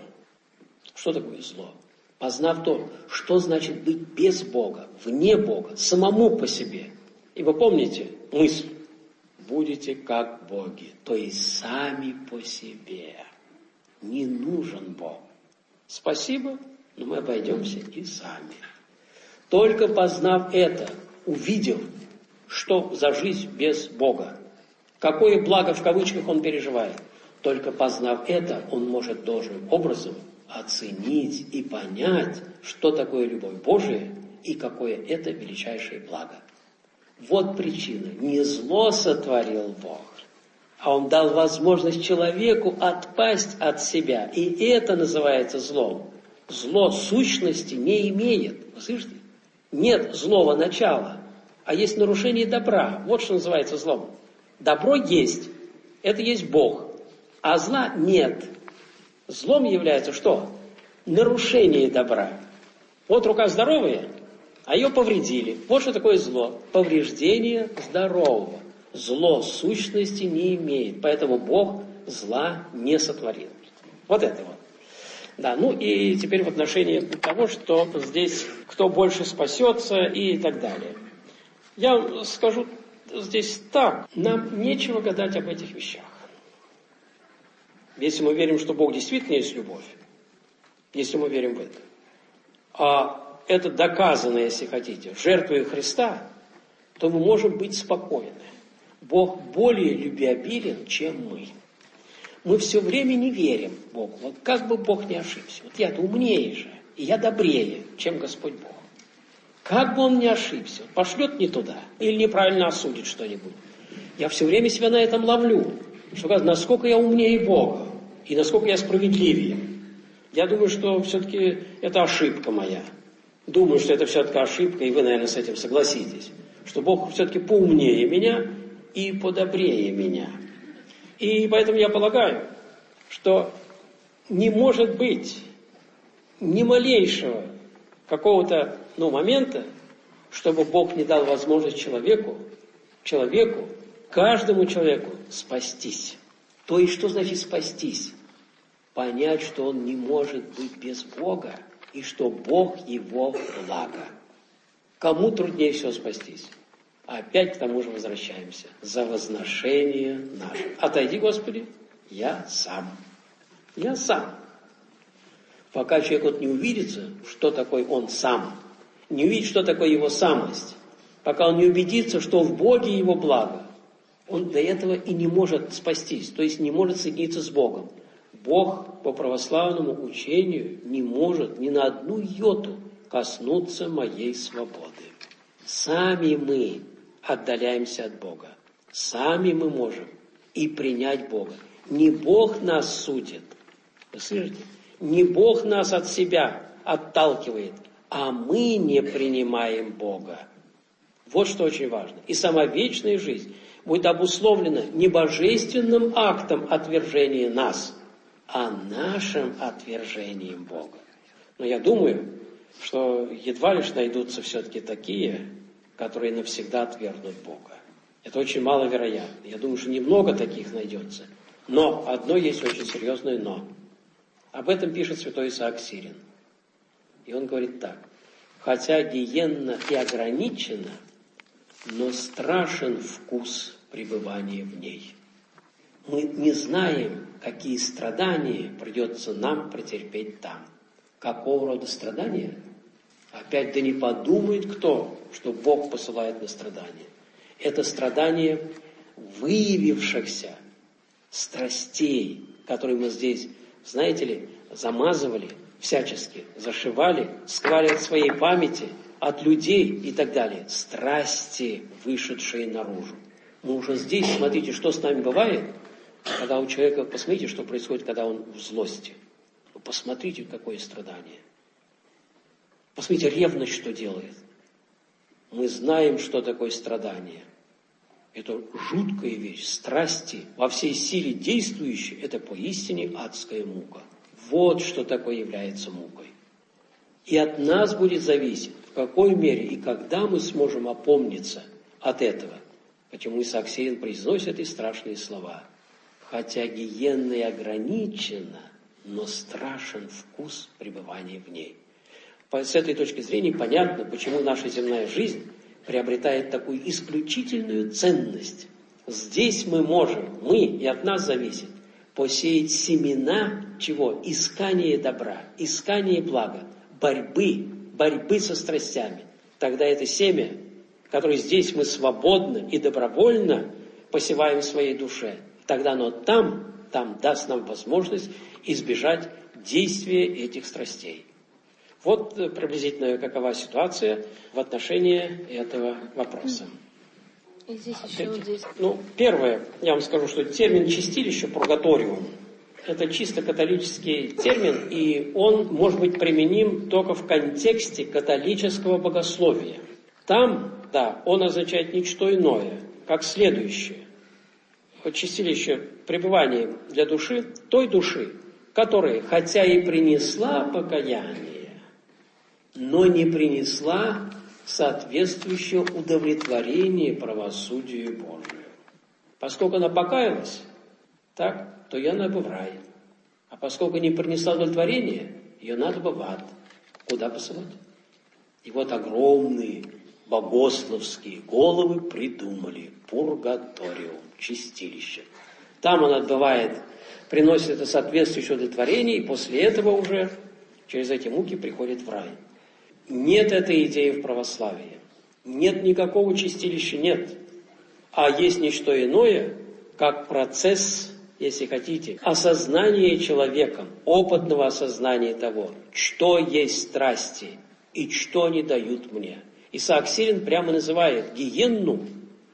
познав то, что значит быть без Бога, вне Бога, самому по себе. И вы помните мысль, будете как боги, то есть сами по себе. Не нужен Бог. Спасибо, но мы обойдемся и сами. Только познав это, увидев, что за жизнь без Бога, какое благо в кавычках он переживает, только познав это, он может должным образом оценить и понять, что такое любовь Божия и какое это величайшее благо. Вот причина. Не зло сотворил Бог, а Он дал возможность человеку отпасть от себя. И это называется злом. Зло сущности не имеет. Вы слышите? Нет злого начала, а есть нарушение добра. Вот что называется злом. Добро есть. Это есть Бог. А зла нет. Злом является что? Нарушение добра. Вот рука здоровая, а ее повредили. Вот что такое зло. Повреждение здорового. Зло сущности не имеет. Поэтому Бог зла не сотворил. Вот это вот. Да, ну и теперь в отношении того, что здесь кто больше спасется и так далее. Я скажу здесь так. Нам нечего гадать об этих вещах. Если мы верим, что Бог действительно есть любовь, если мы верим в это, а это доказано, если хотите, жертвой Христа, то мы можем быть спокойны. Бог более любвеобилен, чем мы. Мы все время не верим Богу. Вот как бы Бог не ошибся. Вот я-то умнее же, и я добрее, чем Господь Бог. Как бы Он не ошибся, пошлет не туда или неправильно осудит что-нибудь. Я все время себя на этом ловлю. Что насколько я умнее Бога и насколько я справедливее. Я думаю, что все-таки это ошибка моя. Думаю, что это все-таки ошибка, и вы, наверное, с этим согласитесь. Что Бог все-таки поумнее меня и подобрее меня. И поэтому я полагаю, что не может быть ни малейшего какого-то момента, чтобы Бог не дал возможность человеку, каждому человеку спастись. То есть, что значит спастись? Понять, что он не может быть без Бога, и что Бог его благо. Кому труднее всего спастись? Опять к тому же возвращаемся. За возношение наше. Отойди, Господи, я сам. Я сам. Пока человек вот не увидится, что такое он сам, не увидит, что такое его самость, пока он не убедится, что в Боге его благо, он до этого и не может спастись, то есть не может соединиться с Богом. Бог по православному учению не может ни на одну йоту коснуться моей свободы. Сами мы отдаляемся от Бога. Сами мы можем и принять Бога. Не Бог нас судит. Вы слышите? Не Бог нас от себя отталкивает, а мы не принимаем Бога. Вот что очень важно. И сама вечная жизнь будет обусловлена не божественным актом отвержения нас, а нашим отвержением Бога. Но я думаю, что едва лишь найдутся все-таки такие, которые навсегда отвергнут Бога. Это очень маловероятно. Я думаю, что немного таких найдется. Но одно есть очень серьезное «но». Об этом пишет святой Исаак Сирин. И он говорит так. «Хотя гиенна и ограничена, но страшен вкус пребывания в ней». Мы не знаем, какие страдания придется нам претерпеть там. Какого рода страдания? Опять, да не подумает кто, что Бог посылает на страдания. Это страдания выявившихся страстей, которые мы здесь, знаете ли, замазывали всячески, зашивали, скрывали от своей памяти, от людей и так далее. Страсти, вышедшие наружу. Мы уже здесь, смотрите, что с нами бывает, когда у человека, посмотрите, что происходит, когда он в злости. Посмотрите, какое страдание. Посмотрите, ревность что делает. Мы знаем, что такое страдание. Это жуткая вещь. Страсти во всей силе действующие, это поистине адская мука. Вот что такое является мукой. И от нас будет зависеть, в какой мере и когда мы сможем опомниться от этого. Почему Исаак Сирин произносит эти страшные слова. «Хотя гиенна и ограничена, но страшен вкус пребывания в ней». С этой точки зрения понятно, почему наша земная жизнь приобретает такую исключительную ценность. Здесь мы можем, и от нас зависит, посеять семена чего? Искания добра, искания блага, борьбы со страстями. Тогда это семя, которое здесь мы свободно и добровольно посеваем в своей душе, тогда оно там там даст нам возможность избежать действия этих страстей. Вот приблизительно какова ситуация в отношении этого вопроса. И здесь еще здесь. Первое, я вам скажу, что термин чистилище, пургаториум, это чисто католический термин, и он может быть применим только в контексте католического богословия. Там, да, он означает ничто иное, как следующее. Чистилище пребывание для души, той души, которая, хотя и принесла покаяние, но не принесла соответствующее удовлетворение правосудию Божию. Поскольку она покаялась, так, то ее надо бы в рай. А поскольку не принесла удовлетворения, ее надо бы в ад. Куда посылать? И вот огромные богословские головы придумали пургаториум, чистилище. Там он отбывает, приносит это соответствующее удовлетворение, и после этого уже через эти муки приходит в рай. Нет этой идеи в православии. Нет никакого чистилища, нет. А есть ничто иное, как процесс, если хотите, осознания человеком, опытного осознания того, что есть страсти и что они дают мне. Исаак Сирин прямо называет гиенну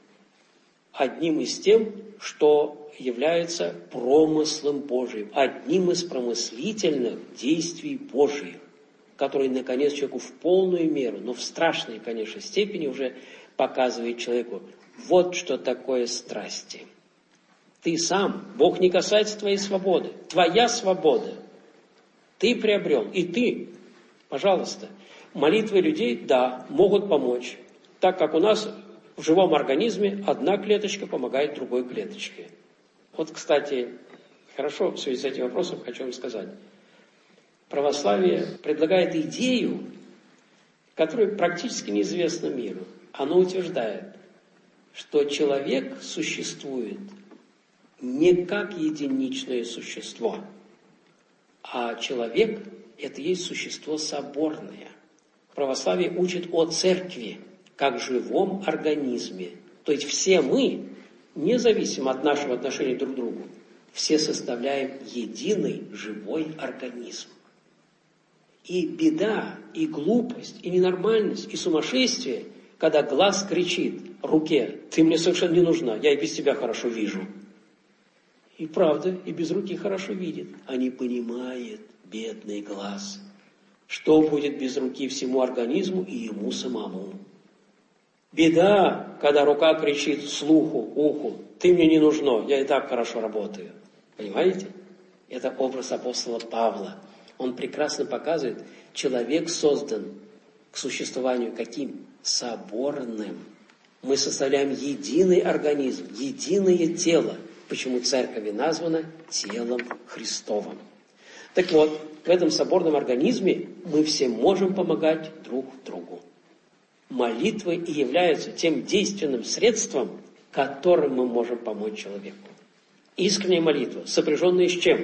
одним из тем, что является промыслом Божиим, одним из промыслительных действий Божьих, который, наконец, человеку в полную меру, но в страшной, конечно, степени уже показывает человеку, вот что такое страсти. Ты сам, Бог не касается твоей свободы, твоя свобода. Ты приобрел, и ты, пожалуйста, молитвы людей, да, могут помочь, так как у нас в живом организме одна клеточка помогает другой клеточке. Вот, кстати, хорошо в связи с этим вопросом хочу вам сказать. Православие предлагает идею, которая практически неизвестна миру. Оно утверждает, что человек существует не как единичное существо, а человек – это есть существо соборное. Православие учит о церкви, как живом организме. То есть все мы, независимо от нашего отношения друг к другу, все составляем единый живой организм. И беда, и глупость, и ненормальность, и сумасшествие, когда глаз кричит руке: «Ты мне совершенно не нужна, я и без тебя хорошо вижу». И правда, и без руки хорошо видит, а не понимает бедный глаз, что будет без руки всему организму и ему самому. Беда, когда рука кричит слуху, уху: «Ты мне не нужна, я и так хорошо работаю». Понимаете? Это образ апостола Павла. Он прекрасно показывает, человек создан к существованию каким? Соборным. Мы составляем единый организм, единое тело. Почему церковь и названа телом Христовым. Так вот, в этом соборном организме мы все можем помогать друг другу. Молитвы и являются тем действенным средством, которым мы можем помочь человеку. Искренняя молитва, сопряженная с чем?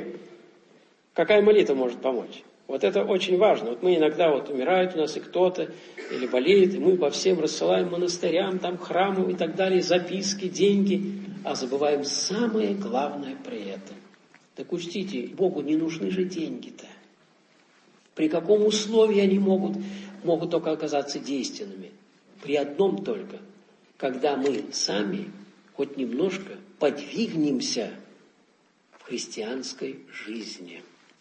Какая молитва может помочь? Вот это очень важно. Вот мы иногда умирает у нас и кто-то, или болеет, и мы по всем рассылаем монастырям, там, храмам и так далее, записки, деньги, а забываем самое главное при этом. Так учтите, Богу не нужны же деньги-то. При каком условии они могут только оказаться действенными? При одном только, когда мы сами хоть немножко подвигнемся в христианской жизни.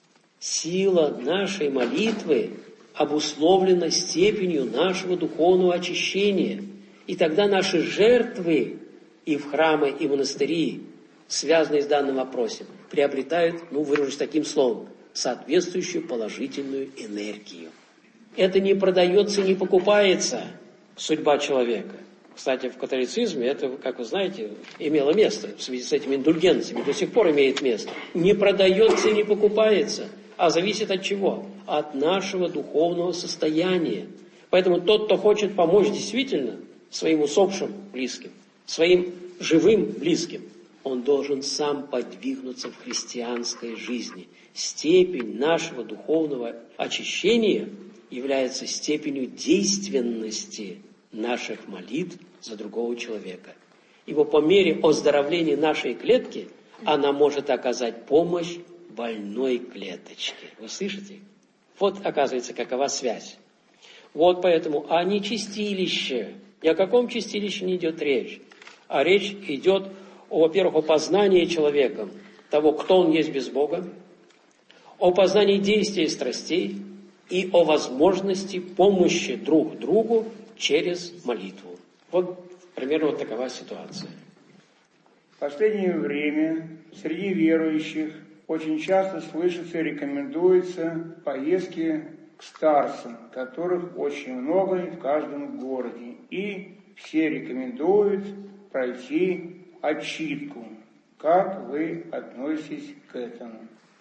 Сила нашей молитвы обусловлена степенью нашего духовного очищения. И тогда наши жертвы и в храмы, и в монастыри, связанные с данным вопросом, приобретают, выражусь таким словом, соответствующую положительную энергию. Это не продается, не покупается судьба человека. Кстати, в католицизме это, как вы знаете, имело место в связи с этими индульгенциями, до сих пор имеет место. Не продается и не покупается, а зависит от чего? От нашего духовного состояния. Поэтому тот, кто хочет помочь действительно своим усопшим близким, своим живым близким, он должен сам подвигнуться в христианской жизни. Степень нашего духовного очищения является степенью действенности наших молитв за другого человека. Ибо по мере оздоровления нашей клетки Она может оказать помощь больной клеточке. Вы слышите? Вот, оказывается, какова связь. Вот поэтому, а не чистилище. Ни о каком чистилище не идет речь. А речь идет, во-первых, о познании человеком того, кто он есть без Бога, о познании действий и страстей и о возможности помощи друг другу через молитву. Вот примерно вот такова ситуация. В последнее время среди верующих очень часто слышится и рекомендуются поездки к старцам, которых очень много в каждом городе. И все рекомендуют пройти отчитку. Как вы относитесь к этому?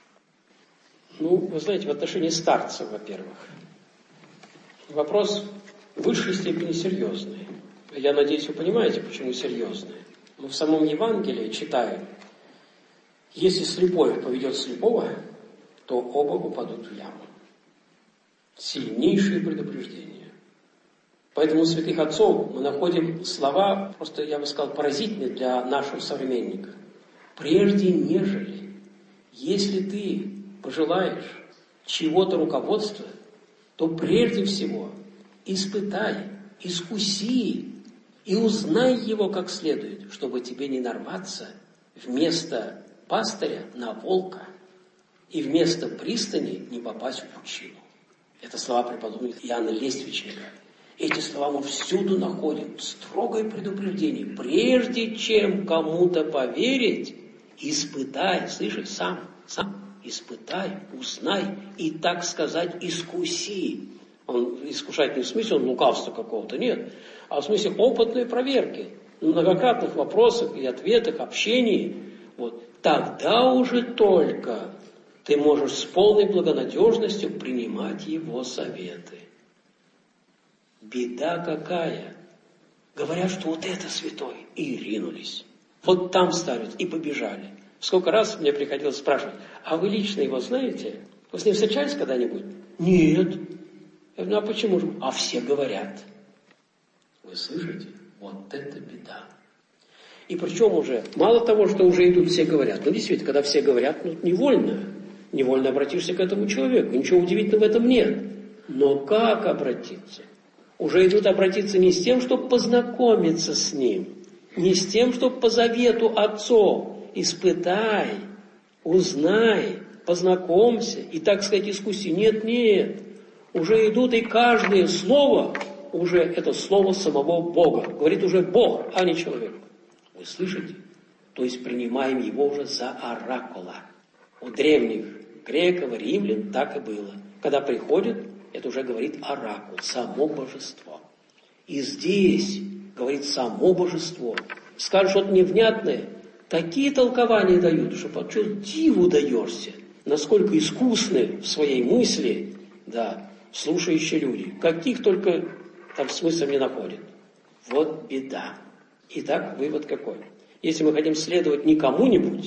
Ну, вы знаете, в отношении старцев, во-первых, вопрос в высшей степени серьезный. Я надеюсь, вы понимаете, почему серьезный. Мы в самом Евангелии читаем: если слепой поведет слепого, то оба упадут в яму. Сильнейшее предупреждение. Поэтому у святых отцов мы находим слова, просто, я бы сказал, поразительные для нашего современника. Прежде нежели, если ты пожелаешь чего-то руководства, то прежде всего испытай, искуси и узнай его как следует, чтобы тебе не нарваться вместо пастыря на волка и вместо пристани не попасть в пучину. Это слова преподобного Иоанна Лествичника. Эти слова мы всюду находим. Строгое предупреждение. Прежде чем кому-то поверить, испытай, слышишь, сам испытай, узнай и, так сказать, искуси. Он искушать не в смысле лукавства какого-то, нет, а в смысле опытной проверки, многократных вопросах и ответах, общении. Вот. Тогда уже только ты можешь с полной благонадежностью принимать его советы. Беда какая! Говорят, что вот это святой. И ринулись. Вот там ставят и побежали. Сколько раз мне приходилось спрашивать: а вы лично его знаете? Вы с ним встречались когда-нибудь? Нет. Я говорю: а почему же? А все говорят. Вы слышите? Вот это беда. И причем уже, мало того, что уже идут все говорят, ну действительно, когда все говорят, ну невольно обратишься к этому человеку. Ничего удивительного в этом нет. Но как обратиться? Уже идут обратиться не с тем, чтобы познакомиться с ним, не с тем, чтобы по завету отцов. Испытай, узнай, познакомься и, так сказать, искуси. Нет. Уже идут, и каждое слово, уже это слово самого Бога. Говорит уже Бог, а не человек. Вы слышите? То есть принимаем его уже за оракула. У древних греков и римлян так и было. Когда приходит, это уже говорит оракул, само божество. И здесь говорит само божество. Скажешь что-то невнятное, такие толкования дают, что под что диву даешься, насколько искусны в своей мысли, да, слушающие люди. Каких только там смысла не находят. Вот беда. Итак, вывод какой? Если мы хотим следовать не кому-нибудь,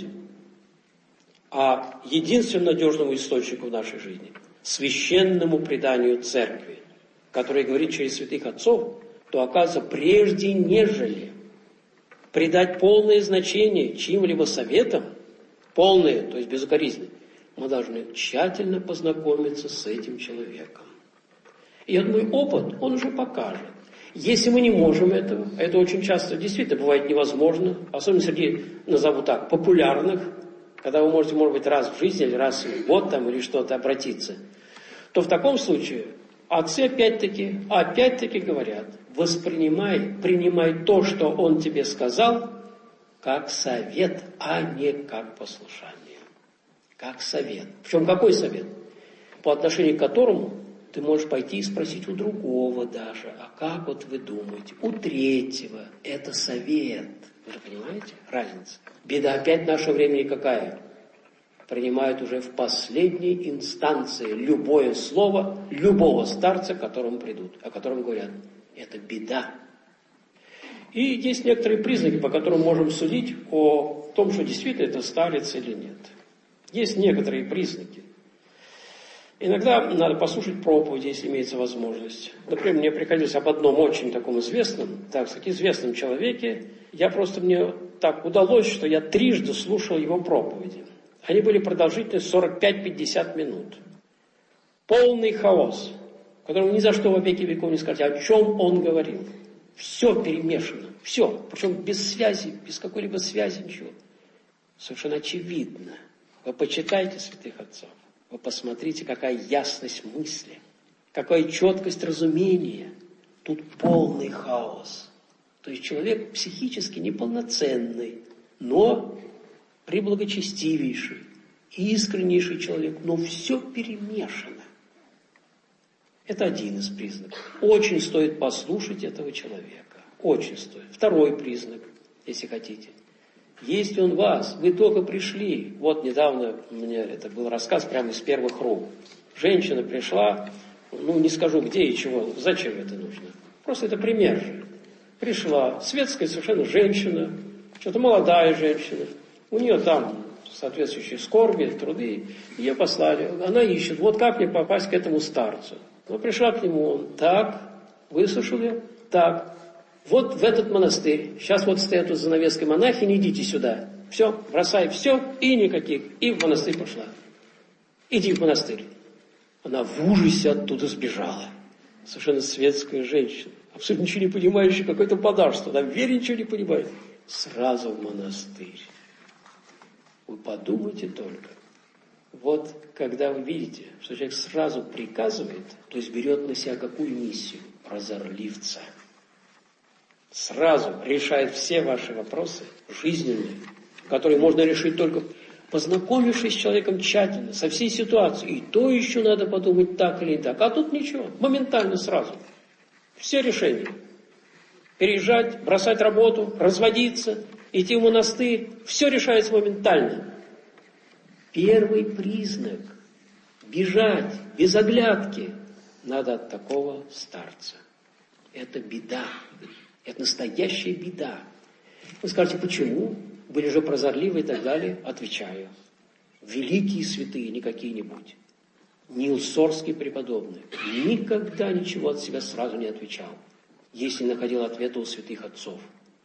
а единственному надежному источнику в нашей жизни, священному преданию церкви, который говорит через святых отцов, то оказывается, прежде нежели придать полное значение чьим-либо советам, полное, то есть безукоризненное, мы должны тщательно познакомиться с этим человеком. И я думаю, опыт, он уже покажет. Если мы не можем этого, это очень часто действительно бывает невозможно, особенно среди, назову так, популярных, когда вы можете, может быть, раз в жизни или раз в год там, или что-то обратиться, то в таком случае отцы опять-таки говорят: принимай то, что он тебе сказал, как совет, а не как послушание. Как совет. Причем какой совет? По отношению к которому ты можешь пойти и спросить у другого даже: а как вот вы думаете? У третьего. Это совет. Вы же понимаете разницу? Беда опять в наше времени какая? Принимают уже в последней инстанции любое слово любого старца, к которому придут, о котором говорят. Это беда. И есть некоторые признаки, по которым можем судить о том, что действительно это старец или нет. Есть некоторые признаки. Иногда надо послушать проповеди, если имеется возможность. Например, мне приходилось об одном очень таком известном человеке. Мне так удалось, что я трижды слушал его проповеди. Они были продолжительностью 45-50 минут. Полный хаос, которому ни за что во веки веков не сказать, о чем он говорил. Все перемешано, все. Причем без связи, без какой-либо связи, ничего. Совершенно очевидно. Вы почитайте святых отцов. Вы посмотрите, какая ясность мысли, какая четкость разумения. Тут полный хаос. То есть человек психически неполноценный, но преблагочестивейший, искреннейший человек, но все перемешано. Это один из признаков. Очень стоит послушать этого человека. Очень стоит. Второй признак, если хотите. Есть он вас, вы только пришли. Вот недавно у меня это был рассказ прямо из первых рук. Женщина пришла, не скажу где и чего, зачем это нужно. Просто это пример же. Пришла светская совершенно женщина, что-то молодая женщина. У нее там соответствующие скорби, труды. Ее послали, она ищет, вот как мне попасть к этому старцу. Пришла к нему, он так, выслушал ее, так. Вот в этот монастырь. Сейчас вот стоят тут занавеской монахи, не идите сюда. Все, бросай все и никаких. И в монастырь пошла. Иди в монастырь. Она в ужасе оттуда сбежала. Совершенно светская женщина. Абсолютно ничего не понимающая, какой-то подашь. Она в вере ничего не понимает. Сразу в монастырь. Вы подумайте только. Вот когда вы видите, что человек сразу приказывает, то есть берет на себя какую миссию? Прозорливца. Сразу решает все ваши вопросы жизненные, которые можно решить только познакомившись с человеком тщательно, со всей ситуацией. И то еще надо подумать так или не так. А тут ничего, моментально сразу. Все решения. Переезжать, бросать работу, разводиться, идти в монастырь. Все решается моментально. Первый признак – бежать без оглядки надо от такого старца. Это беда. Это настоящая беда. Вы скажете, почему? Были же прозорливы и так далее. Отвечаю. Великие святые, не какие-нибудь. Нил Сорский преподобный никогда ничего от себя сразу не отвечал, если находил ответа у святых отцов.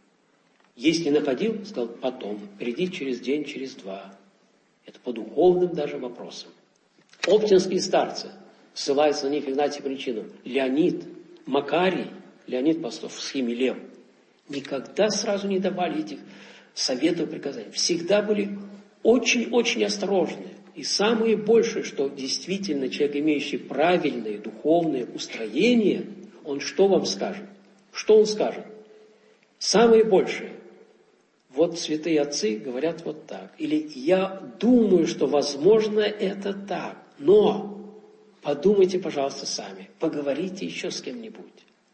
Если находил, сказал потом, приди через день, через два. Это по духовным даже вопросам. Оптинские старцы, ссылаются на них Игнатий Бринчинов, Леонид, Макарий, Леонид Постов в схеме Лев, никогда сразу не давали этих советов, приказаний. Всегда были очень-очень осторожны. И самое большее, что действительно человек, имеющий правильное духовное устроение, он что вам скажет? Что он скажет? Самое большее. Вот святые отцы говорят вот так. Или я думаю, что возможно это так. Но подумайте, пожалуйста, сами. Поговорите еще с кем-нибудь.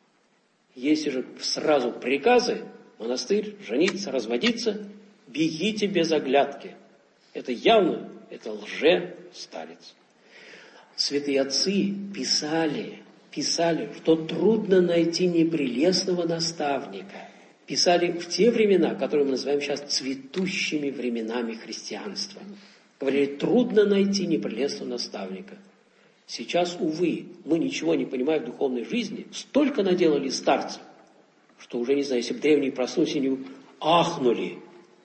Если же сразу приказы, монастырь, жениться, разводиться, бегите без оглядки. Это явно, это лже-старец. Святые отцы писали, что трудно найти непрелестного наставника. Писали в те времена, которые мы называем сейчас цветущими временами христианства. Говорили, трудно найти непрелестного наставника. Сейчас, увы, мы ничего не понимаем в духовной жизни, столько наделали старцев, что уже, не знаю, если бы древние проснулись, они ахнули.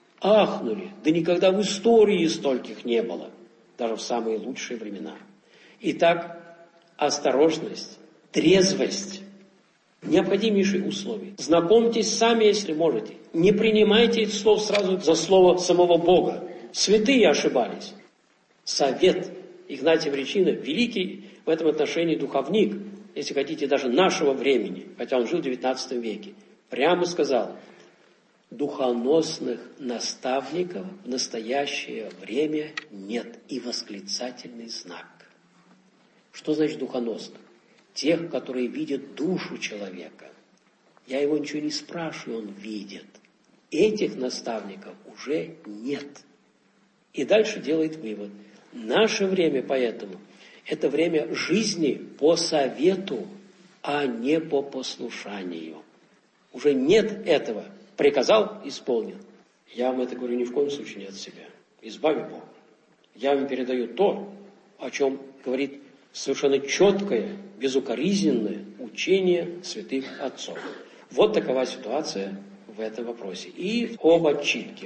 Да никогда в истории стольких не было, даже в самые лучшие времена. Итак, осторожность, трезвость, необходимейшие условия. Знакомьтесь сами, если можете. Не принимайте эти слов сразу за слово самого Бога. Святые ошибались. Совет Игнатия Бринчина, великий в этом отношении духовник, если хотите, даже нашего времени, хотя он жил в XIX веке, прямо сказал, духоносных наставников в настоящее время нет, и восклицательный знак. Что значит духоносных? Тех, которые видят душу человека. Я его ничего не спрашиваю, он видит. Этих наставников уже нет. И дальше делает вывод. Наше время поэтому это время жизни по совету, а не по послушанию. Уже нет этого. Приказал, исполнил. Я вам это говорю ни в коем случае не от себя. Избави Бог. Я вам передаю то, о чем говорит совершенно четкое, безукоризненное учение святых отцов. Вот такова ситуация в этом вопросе. И об отчитке.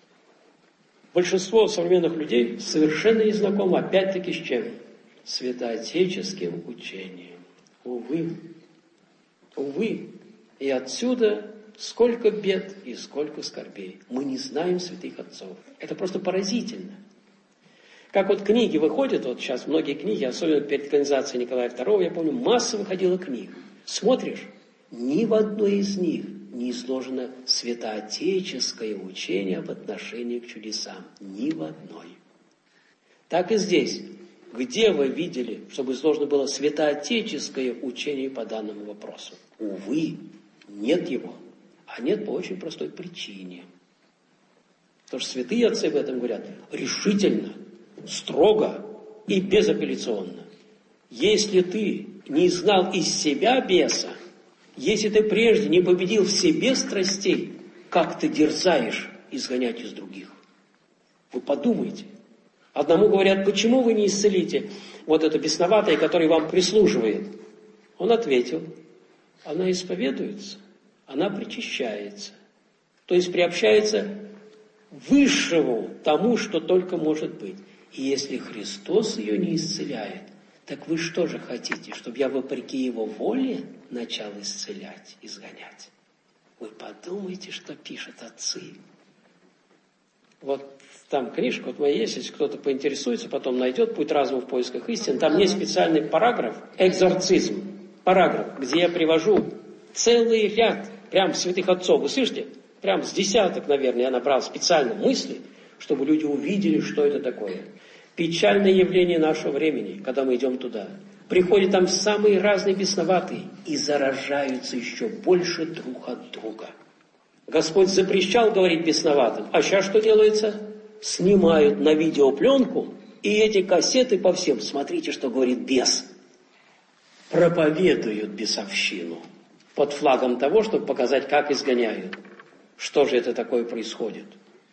Большинство современных людей совершенно не знакомы, опять-таки, с чем? Святоотеческим учением. Увы. Увы. И отсюда сколько бед и сколько скорбей. Мы не знаем святых отцов. Это просто поразительно. Как вот книги выходят, вот сейчас многие книги, особенно перед канонизацией Николая II, я помню, масса выходила книг. Смотришь, ни в одной из них не изложено святоотеческое учение об отношении к чудесам. Ни в одной. Так и здесь. Где вы видели, чтобы изложено было святоотеческое учение по данному вопросу? Увы, нет его. А нет по очень простой причине. Потому что святые отцы об этом говорят решительно, строго и безапелляционно. Если ты не изгнал из себя беса, если ты прежде не победил в себе страстей, как ты дерзаешь изгонять из других? Вы подумайте. Одному говорят, почему вы не исцелите вот это бесноватое, которое вам прислуживает? Он ответил, она исповедуется, она причащается. То есть приобщается высшему тому, что только может быть. И если Христос ее не исцеляет, так вы что же хотите, чтобы я вопреки его воле начал исцелять, изгонять? Вы подумайте, что пишут отцы. Вот там книжка, вот моя есть, если кто-то поинтересуется, потом найдет «Путь разума в поисках истин». Там есть специальный параграф «Экзорцизм». Параграф, где я привожу целый ряд прям святых отцов. Вы слышите? Прям с десяток, наверное, я набрал специально мысли, чтобы люди увидели, что это такое. Печальное явление нашего времени, когда мы идем туда. Приходят там самые разные бесноватые и заражаются еще больше друг от друга. Господь запрещал говорить бесноватым, а сейчас что делается? Снимают на видеопленку, и эти кассеты по всем, смотрите, что говорит бес. Проповедуют бесовщину под флагом того, чтобы показать, как изгоняют. Что же это такое происходит?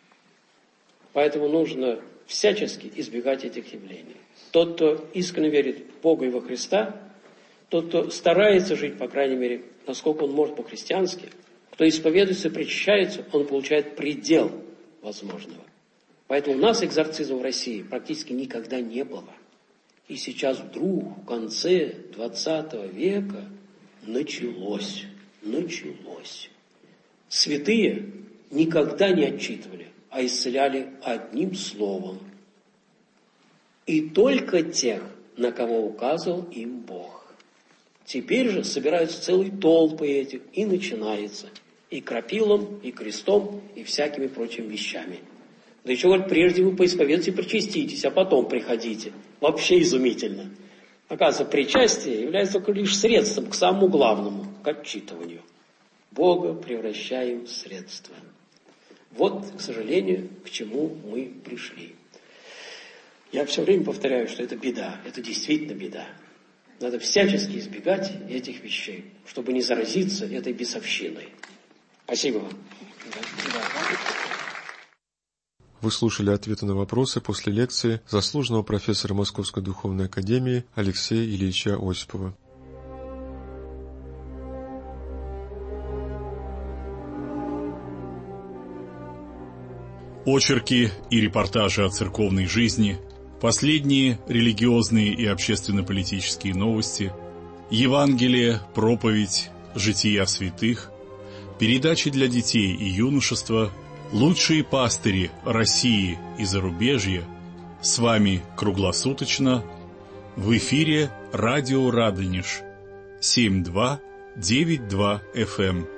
Поэтому нужно всячески избегать этих явлений. Тот, кто искренне верит в Бога и во Христа, тот, кто старается жить, по крайней мере, насколько он может по-христиански, кто исповедуется, причащается, он получает предел возможного. Поэтому у нас экзорцизма в России практически никогда не было. И сейчас вдруг, в конце 20 века, началось. Святые никогда не отчитывали, а исцеляли одним словом. И только тех, на кого указывал им Бог. Теперь же собираются целые толпы этих, и начинается. И крапилом, и крестом, и всякими прочими вещами. Да еще говорят, прежде вы поисповедуйтесь и причаститесь, а потом приходите. Вообще изумительно. Оказывается, причастие является только лишь средством к самому главному, к отчитыванию. Бога превращаем в средство. Вот, к сожалению, к чему мы пришли. Я все время повторяю, что это беда, это действительно беда. Надо всячески избегать этих вещей, чтобы не заразиться этой бесовщиной. Спасибо вам. Вы слушали ответы на вопросы после лекции заслуженного профессора Московской Духовной Академии Алексея Ильича Осипова. Очерки и репортажи о церковной жизни, последние религиозные и общественно-политические новости, Евангелие, проповедь, жития святых, передачи для детей и юношества, лучшие пастыри России и зарубежья. С вами круглосуточно в эфире радио Радонеж 7292 FM.